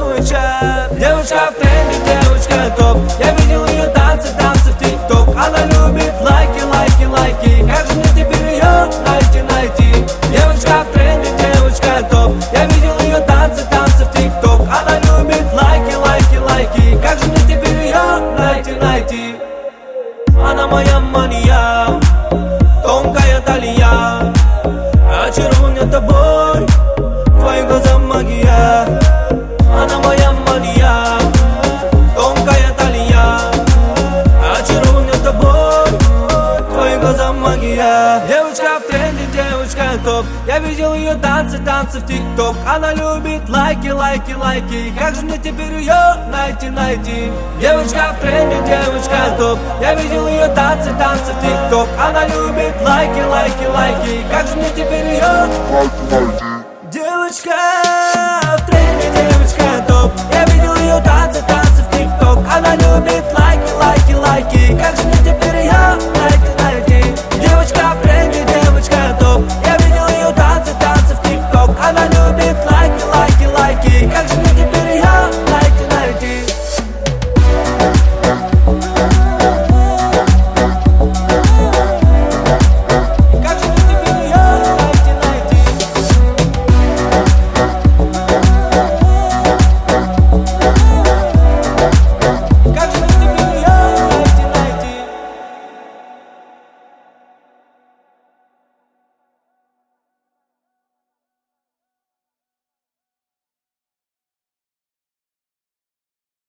свой чат. Девочка в тренде, девочка топ. Я видел ее танцы в ТикТок. Она любит лайки, лайки, лайки. Как же мне теперь ее найти? Девочка в тренде, девочка топ. Я видел ее танцы в ТикТок. Она любит лайки, лайки, лайки. Как же мне теперь ее найти? Она моя мания, тонкая талия. Очарован тобой, твои глаза магия. Она моя мания, тонкая талия. Очарован тобой, твои глаза магия. Девочка в тренде, девочка топ. Я видел ее танцы в ТикТок. Она любит лайки, лайки, лайки. Как же мне теперь ее найти? Девочка в тренде, девочка топ. Я видел ее танцы в ТикТок. Она любит лайки, лайки, лайки. Как же мне теперь ее Девочка.